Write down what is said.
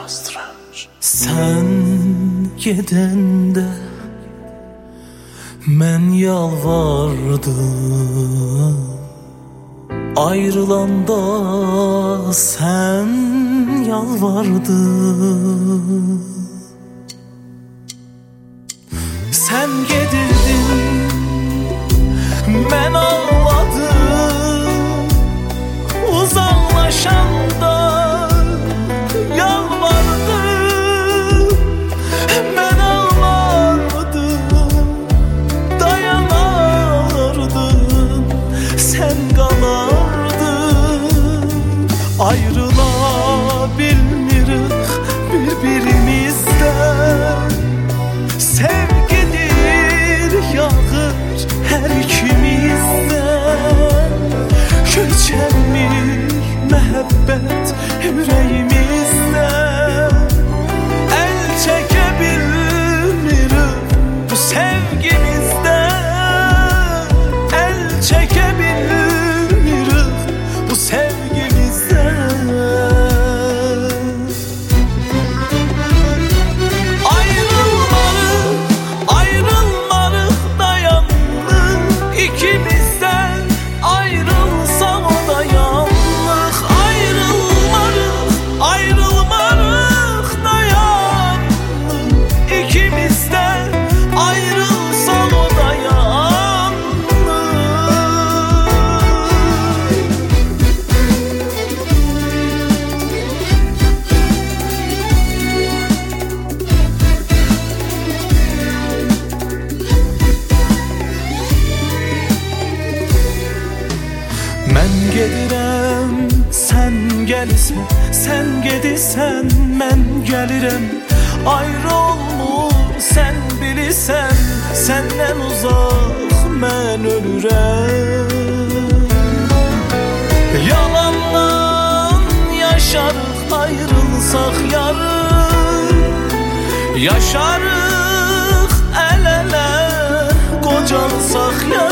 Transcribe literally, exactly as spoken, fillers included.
Sen gedəndə mən yalvardım, ayrılanda sen yalvardın. Sen gedirdin, mən ağladım, uzaklaşanda yalvardım. Mən ağlardım, dayanardım, sen kalardın. Ayrıla bilmirik birbirimizden, sevgidir yağır her ikimizden. Köçenmir mehabbet yüreğimizden, el çekebilmirik bu sevgimizden, el çekebilmirik bu sevgimizden. Ayrılmadık, ayrılmadık, dayandık ikimizden. Ayrılsam o da yandık. Ayrılmadık, ayrılmadık, dayandık ikimizden. Ayrılsam o da yandık. Mən gedirəm, sən gəlirsən, sən gedirsən, mən gəlirəm. Ayrı olmur, sən bilirsən, səndən uzaq mən ölürəm. Yalandan yaşarıq, ayrılsaq yarın. Yaşarıq əl-ələ, qocalsaq yarın.